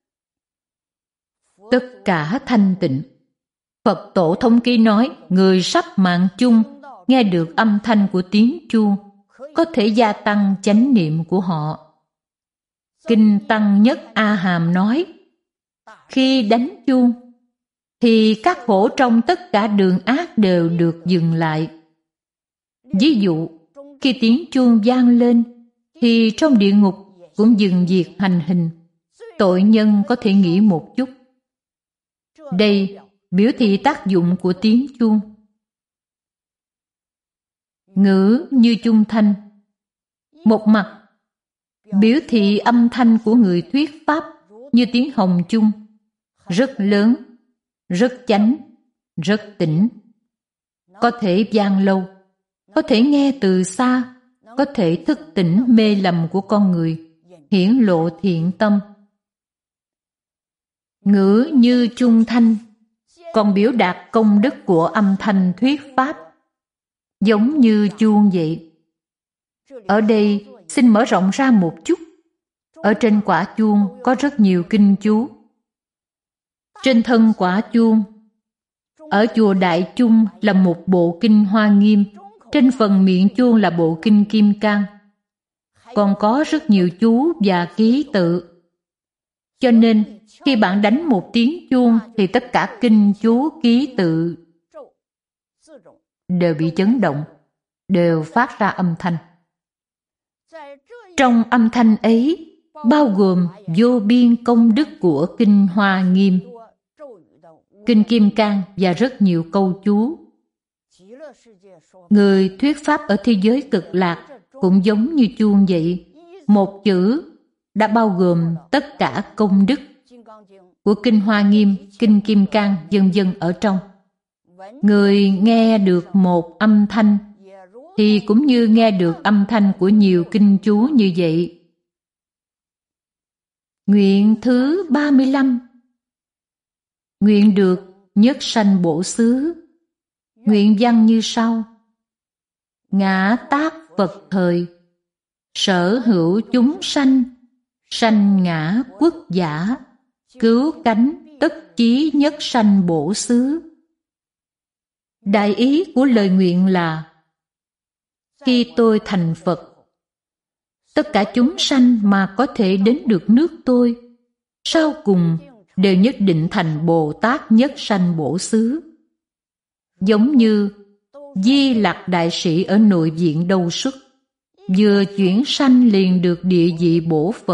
Tất cả thanh tịnh. Phật Tổ Thông Ký nói, người sắp mạng chung nghe được âm thanh của tiếng chuông có thể gia tăng chánh niệm của họ. Kinh Tăng Nhất A Hàm nói, khi đánh chuông thì các khổ trong tất cả đường ác đều được dừng lại. Ví dụ, khi tiếng chuông vang lên thì trong địa ngục cũng dừng việc hành hình. Tội nhân có thể nghỉ một chút. Đây biểu thị tác dụng của tiếng chuông. Ngữ như chuông thanh. Một mặt biểu thị âm thanh của người thuyết pháp như tiếng hồng chung, rất lớn, rất chánh, rất tĩnh. Có thể vang lâu, có thể nghe từ xa, có thể thức tỉnh mê lầm của con người, hiển lộ thiện tâm. Ngữ như chuông thanh còn biểu đạt công đức của âm thanh thuyết pháp, giống như chuông vậy. Ở đây xin mở rộng ra một chút. Ở trên quả chuông có rất nhiều kinh chú. Trên thân quả chuông, ở chùa Đại Chung là một bộ kinh Hoa Nghiêm, trên phần miệng chuông là bộ kinh Kim Cang. Còn có rất nhiều chú và ký tự. Cho nên, khi bạn đánh một tiếng chuông thì tất cả kinh chú ký tự đều bị chấn động, đều phát ra âm thanh. Trong âm thanh ấy, bao gồm vô biên công đức của kinh Hoa Nghiêm, kinh Kim Cang và rất nhiều câu chú. Người thuyết pháp ở thế giới cực lạc cũng giống như chuông vậy. Một chữ đã bao gồm tất cả công đức của kinh Hoa Nghiêm, kinh Kim Cang, vân vân ở trong. Người nghe được một âm thanh thì cũng như nghe được âm thanh của nhiều kinh chú như vậy. Nguyện thứ 35. Nguyện được nhất sanh bổ xứ. Nguyện văn như sau. Ngã tác Phật thời, sở hữu chúng sanh, sanh ngã quốc giả, cứu cánh tất chí nhất sanh bổ xứ. Đại ý của lời nguyện là, khi tôi thành Phật, tất cả chúng sanh mà có thể đến được nước tôi, sau cùng đều nhất định thành Bồ Tát nhất sanh bổ xứ. Giống như Di Lặc Đại Sĩ ở nội viện Đâu Xuất, vừa chuyển sanh liền được địa vị bổ Phật.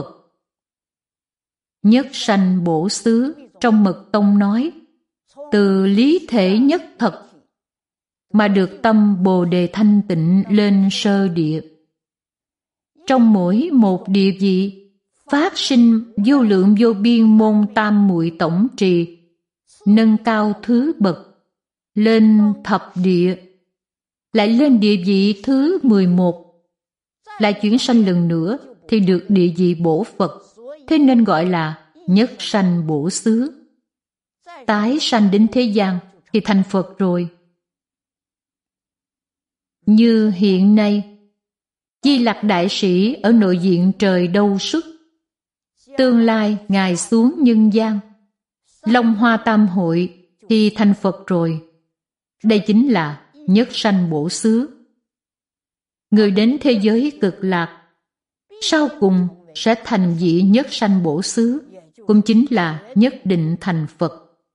Nhất sanh bổ xứ trong Mật Tông nói, từ lý thể nhất thật mà được tâm Bồ Đề thanh tịnh lên sơ địa. Trong mỗi một địa vị phát sinh vô lượng vô biên môn tam muội tổng trì, nâng cao thứ bậc lên thập địa, lại lên địa vị thứ 11, lại chuyển sanh lần nữa thì được địa vị bổ Phật, thế nên gọi là nhất sanh bổ xứ. Tái sanh đến thế gian thì thành Phật rồi. Như hiện nay, Di Lặc Đại Sĩ ở nội viện trời Đâu Xuất, tương lai Ngài xuống nhân gian, Long Hoa Tam Hội thì thành Phật rồi. Đây chính là nhất sanh bổ xứ. Người đến thế giới cực lạc, sau cùng sẽ thành vị nhất sanh bổ xứ, cũng chính là nhất định thành Phật.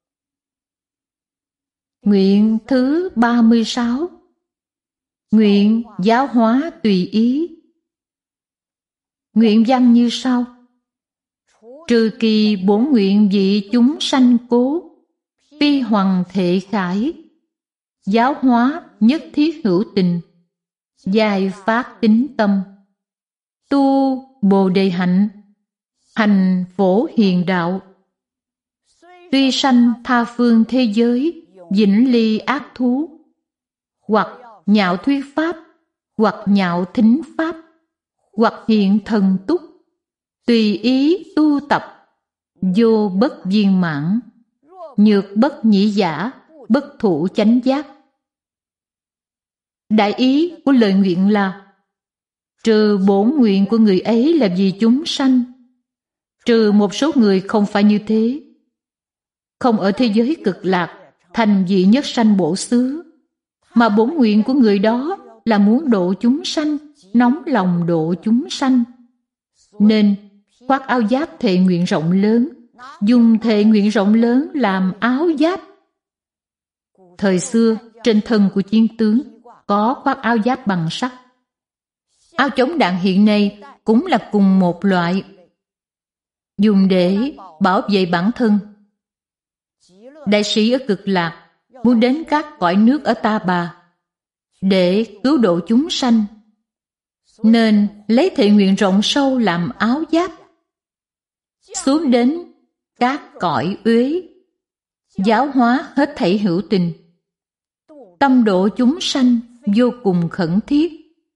Nguyện thứ 36. Nguyện giáo hóa tùy ý. Nguyện văn như sau. Trừ kỳ bổn nguyện vị chúng sanh cố, pi hoằng thệ khải, giáo hóa nhất thiết hữu tình, giai phát tín tâm, tu bồ đề hạnh, hành phổ hiền đạo. Tuy sanh tha phương thế giới, vĩnh ly ác thú, hoặc nhạo thuyết pháp, hoặc nhạo thính pháp, hoặc hiện thần túc, tùy ý tu tập, vô bất viên mãn, nhược bất nhĩ giả, bất thủ chánh giác. Đại ý của lời nguyện là, trừ bổn nguyện của người ấy là vì chúng sanh, trừ một số người không phải như thế, không ở thế giới cực lạc thành vị nhất sanh bổ xứ, mà bổn nguyện của người đó là muốn độ chúng sanh, nóng lòng độ chúng sanh, nên khoác áo giáp thệ nguyện rộng lớn, dùng thệ nguyện rộng lớn làm áo giáp. Thời xưa, trên thân của chiến tướng có khoác áo giáp bằng sắt. Áo chống đạn hiện nay cũng là cùng một loại, dùng để bảo vệ bản thân. Đại sĩ ở Cực Lạc muốn đến các cõi nước ở Ta Bà để cứu độ chúng sanh, nên lấy thệ nguyện rộng sâu làm áo giáp, xuống đến các cõi uế, giáo hóa hết thảy hữu tình. Tâm độ chúng sanh vô cùng khẩn thiết.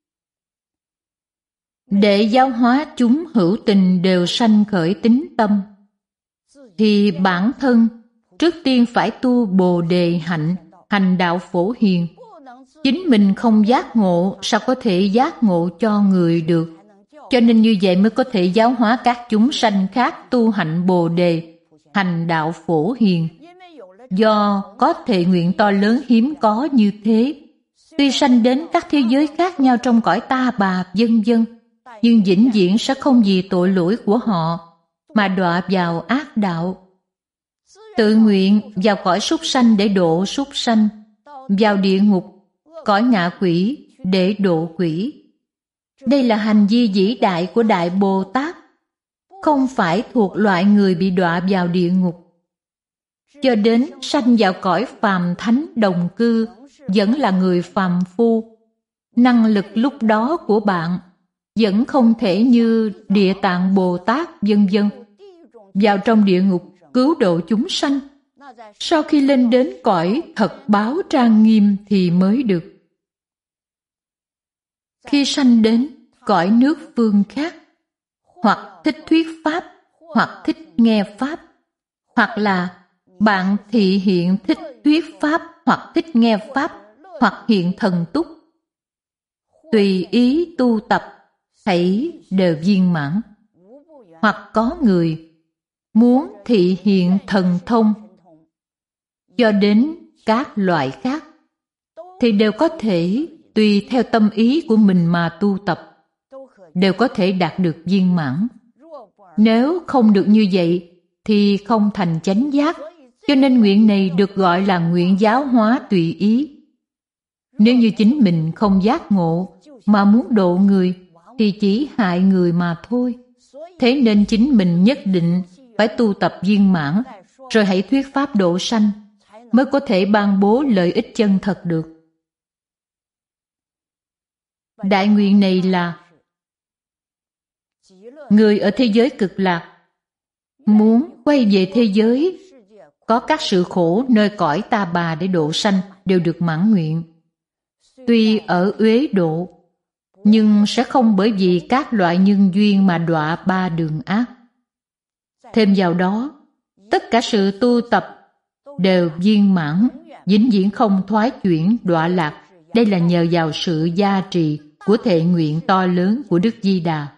Để giáo hóa chúng hữu tình đều sanh khởi tín tâm, thì bản thân trước tiên phải tu Bồ Đề hạnh, hành đạo phổ hiền. Chính mình không giác ngộ, sao có thể giác ngộ cho người được? Cho nên như vậy mới có thể giáo hóa các chúng sanh khác tu hạnh Bồ Đề, hành đạo phổ hiền. Do có thệ nguyện to lớn hiếm có như thế, tuy sanh đến các thế giới khác nhau trong cõi Ta Bà vân vân, nhưng vĩnh viễn sẽ không vì tội lỗi của họ mà đọa vào ác đạo. Tự nguyện vào cõi súc sanh để độ súc sanh, vào địa ngục, cõi ngạ quỷ để độ quỷ. Đây là hành vi vĩ đại của Đại Bồ Tát, không phải thuộc loại người bị đọa vào địa ngục. Cho đến sanh vào cõi phàm thánh đồng cư vẫn là người phàm phu. Năng lực lúc đó của bạn vẫn không thể như Địa Tạng Bồ Tát vân vân vào trong địa ngục cứu độ chúng sanh. Sau khi lên đến cõi thật báo trang nghiêm thì mới được. Khi sanh đến cõi nước phương khác, hoặc thích thuyết pháp, hoặc thích nghe pháp, hoặc là bạn thị hiện thích thuyết pháp, hoặc thích nghe pháp, hoặc hiện thần túc, tùy ý tu tập, thảy đều viên mãn. Hoặc có người muốn thị hiện thần thông, cho đến các loại khác, thì đều có thể tùy theo tâm ý của mình mà tu tập, đều có thể đạt được viên mãn. Nếu không được như vậy, thì không thành chánh giác, cho nên nguyện này được gọi là nguyện giáo hóa tùy ý. Nếu như chính mình không giác ngộ mà muốn độ người, thì chỉ hại người mà thôi. Thế nên chính mình nhất định phải tu tập viên mãn, rồi hãy thuyết pháp độ sanh, mới có thể ban bố lợi ích chân thật được. Đại nguyện này là người ở thế giới cực lạc muốn quay về thế giới có các sự khổ nơi cõi Ta Bà để độ sanh đều được mãn nguyện. Tuy ở uế độ, nhưng sẽ không bởi vì các loại nhân duyên mà đọa ba đường ác. Thêm vào đó, tất cả sự tu tập đều viên mãn, vĩnh viễn không thoái chuyển đọa lạc. Đây là nhờ vào sự gia trì của thệ nguyện to lớn của Đức Di Đà.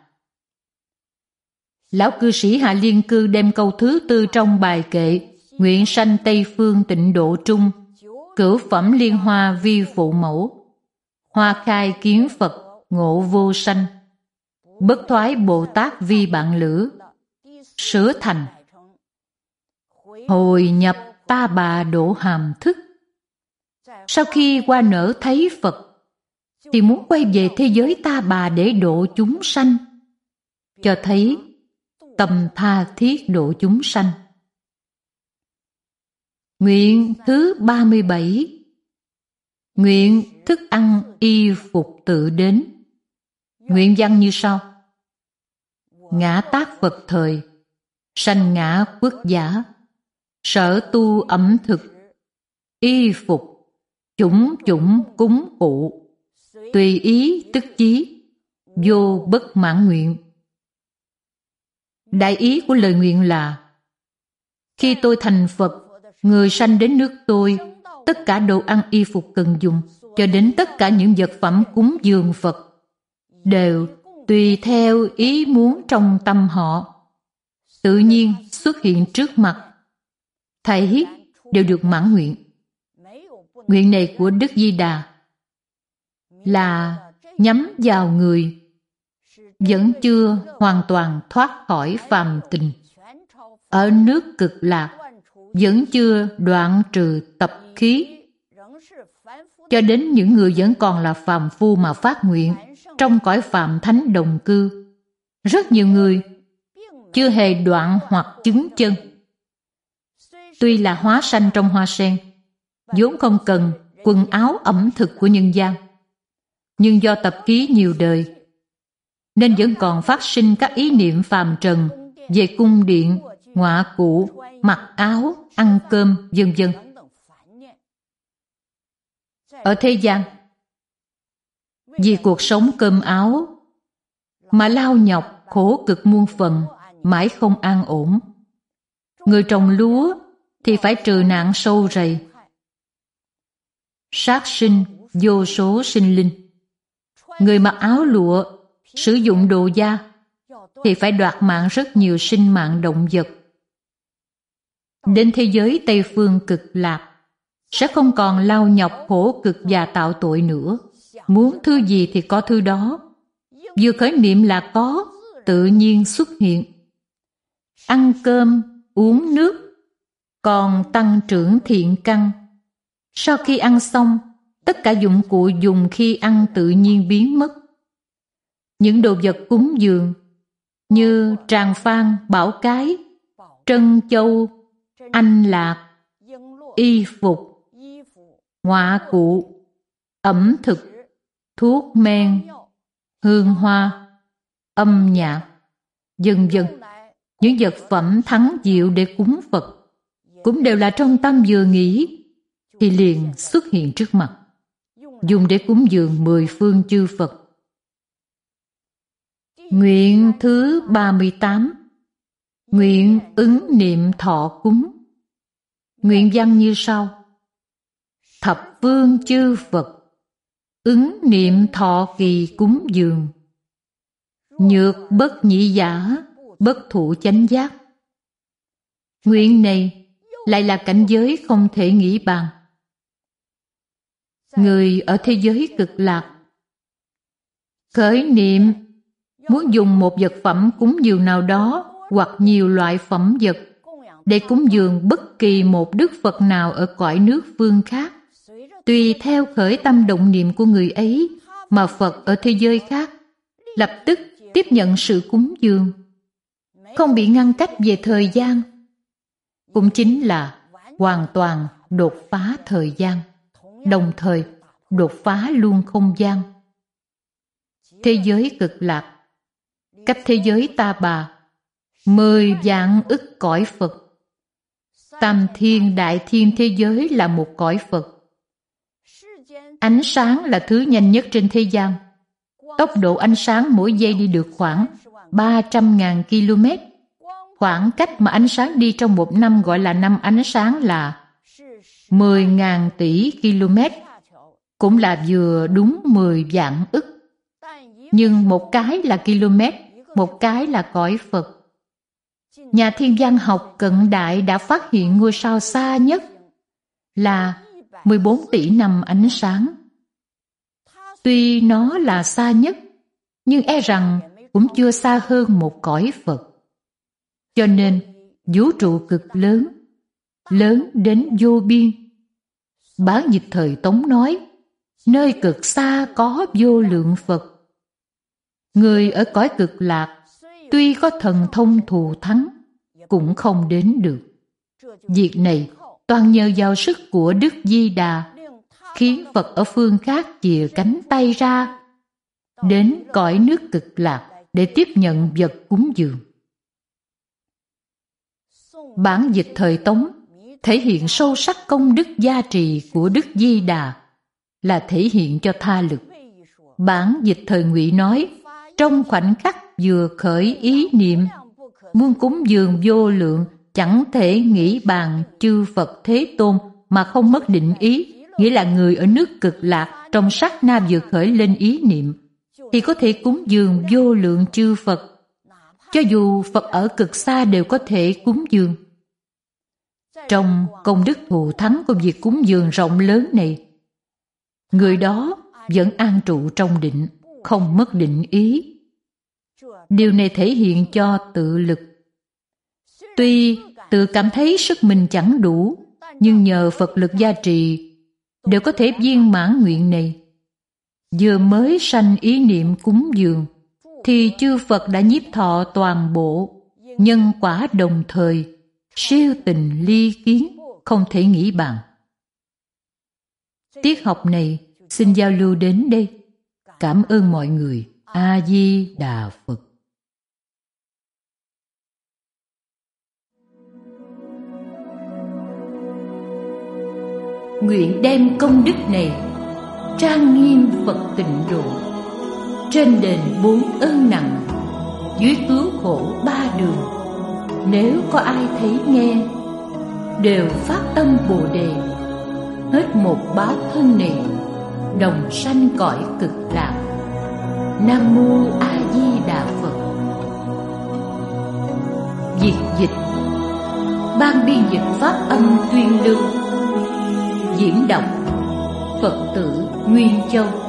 Lão cư sĩ Hạ Liên Cư đem câu thứ tư trong bài kệ nguyện sanh Tây Phương Tịnh Độ Trung, cửu phẩm liên hoa vi phụ mẫu, hoa khai kiến Phật ngộ vô sanh, bất thoái Bồ Tát vi bạn lữ, sửa thành hồi nhập Ta Bà độ hàm thức. Sau khi qua nở thấy Phật, thì muốn quay về thế giới Ta Bà để độ chúng sanh, cho thấy tâm tha thiết độ chúng sanh. Nguyện thứ 37. Nguyện thức ăn y phục tự đến. Nguyện văn như sau: Ngã tác Phật thời, sanh ngã quốc giả, sở tu ẩm thực, y phục, chủng chủng cúng cụ, tùy ý tức chí, vô bất mãn nguyện. Đại ý của lời nguyện là: khi tôi thành Phật, người sanh đến nước tôi, tất cả đồ ăn y phục cần dùng, cho đến tất cả những vật phẩm cúng dường Phật, đều tùy theo ý muốn trong tâm họ, tự nhiên xuất hiện trước mặt, thảy đều được mãn nguyện. Nguyện này của Đức Di Đà là nhắm vào người vẫn chưa hoàn toàn thoát khỏi phàm tình, ở nước Cực Lạc vẫn chưa đoạn trừ tập khí, cho đến những người vẫn còn là phàm phu mà phát nguyện trong cõi phàm thánh đồng cư. Rất nhiều người chưa hề đoạn hoặc chứng chân. Tuy là hóa sanh trong hoa sen, vốn không cần quần áo ẩm thực của nhân gian, nhưng do tập khí nhiều đời nên vẫn còn phát sinh các ý niệm phàm trần về cung điện, ngọa cụ, mặc áo, ăn cơm, vân vân. Ở thế gian, vì cuộc sống cơm áo mà lao nhọc khổ cực muôn phần, mãi không an ổn. Người trồng lúa thì phải trừ nạn sâu rầy, sát sinh vô số sinh linh. Người mặc áo lụa, sử dụng đồ da thì phải đoạt mạng rất nhiều sinh mạng động vật. Đến thế giới Tây Phương Cực Lạc sẽ không còn lao nhọc khổ cực và tạo tội nữa. Muốn thứ gì thì có thứ đó, vừa khởi niệm là có, tự nhiên xuất hiện. Ăn cơm, uống nước, còn tăng trưởng thiện căn. Sau khi ăn xong, tất cả dụng cụ dùng khi ăn tự nhiên biến mất. Những đồ vật cúng dường như tràng phan, bảo cái, trân châu, anh lạc, y phục, ngọa cụ, ẩm thực, thuốc men, hương hoa, âm nhạc, vân vân. Những vật phẩm thắng diệu để cúng Phật cũng đều là trong tâm vừa nghĩ thì liền xuất hiện trước mặt, dùng để cúng dường 10 phương chư Phật. Nguyện thứ 38. Nguyện ứng niệm thọ cúng. Nguyện văn như sau: thập phương chư Phật ứng niệm thọ kỳ cúng dường, nhược bất nhị giả, bất thụ chánh giác. Nguyện này lại là cảnh giới không thể nghĩ bàn. Người ở thế giới Cực Lạc khởi niệm muốn dùng một vật phẩm cúng dường nào đó hoặc nhiều loại phẩm vật để cúng dường bất kỳ một đức Phật nào ở cõi nước phương khác. Tùy theo khởi tâm động niệm của người ấy mà Phật ở thế giới khác lập tức tiếp nhận sự cúng dường, không bị ngăn cách về thời gian, cũng chính là hoàn toàn đột phá thời gian, đồng thời đột phá luôn không gian. Thế giới Cực Lạc cách thế giới Ta Bà 10 vạn ức cõi Phật. Tam thiên đại thiên thế giới là một cõi Phật. Ánh sáng là thứ nhanh nhất trên thế gian. Tốc độ ánh sáng mỗi giây đi được khoảng 300.000 km. Khoảng cách mà ánh sáng đi trong một năm gọi là năm ánh sáng là 10.000 tỷ km, cũng là vừa đúng 10 vạn ức. Nhưng một cái là km, một cái là cõi Phật. Nhà thiên văn học cận đại đã phát hiện ngôi sao xa nhất là 14 tỷ năm ánh sáng. Tuy nó là xa nhất, nhưng e rằng cũng chưa xa hơn một cõi Phật. Cho nên, vũ trụ cực lớn, lớn đến vô biên. Bản dịch thời Tống nói, nơi cực xa có vô lượng Phật. Người ở cõi Cực Lạc, tuy có thần thông thù thắng, cũng không đến được. Việc này toàn nhờ vào sức của Đức Di Đà, khiến Phật ở phương khác chìa cánh tay ra, đến cõi nước Cực Lạc để tiếp nhận vật cúng dường. Bản dịch thời Tống thể hiện sâu sắc công đức gia trì của Đức Di Đà, là thể hiện cho tha lực. Bản dịch thời Ngụy nói, trong khoảnh khắc vừa khởi ý niệm muốn cúng dường vô lượng, chẳng thể nghĩ bàn chư Phật Thế Tôn mà không mất định ý, nghĩa là người ở nước Cực Lạc trong sát na vừa khởi lên ý niệm thì có thể cúng dường vô lượng chư Phật. Cho dù Phật ở cực xa đều có thể cúng dường. Trong công đức thù thắng của việc cúng dường rộng lớn này, người đó vẫn an trụ trong định, không mất định ý. Điều này thể hiện cho tự lực. Tuy tự cảm thấy sức mình chẳng đủ, nhưng nhờ Phật lực gia trì, đều có thể viên mãn nguyện này. Vừa mới sanh ý niệm cúng dường, thì chư Phật đã nhiếp thọ toàn bộ, nhân quả đồng thời, siêu tình ly kiến, không thể nghĩ bàn. Tiết học này xin giao lưu đến đây. Cảm ơn mọi người. A Di Đà Phật. Nguyện đem công đức này trang nghiêm Phật tịnh độ, trên đền 4 ơn nặng, dưới cứu khổ 3 đường. Nếu có ai thấy nghe, đều phát tâm Bồ Đề, hết một báo thân này, đồng sanh cõi cực lạc. Nam Mô A Di Đà Phật. Việt dịch. Ban biên dịch pháp âm tuyên lưu. Diễn đọc Phật tử Nguyên Châu.